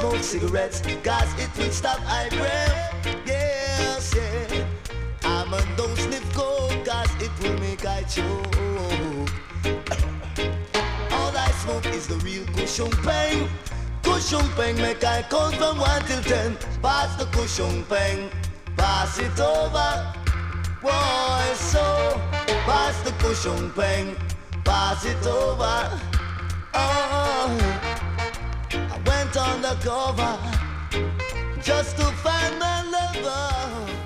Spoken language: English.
smoke cigarettes, cause it will stop high breath. Yes, yeah. I'm a don't sniff coke, cause it will make I choke. All I smoke is the real cushion pain. Cushion pain make I count from 1 till 10. Pass the cushion pain, pass it over. Boy, so pass the cushion pain, pass it over. Oh, I went on the cover just to find my lover.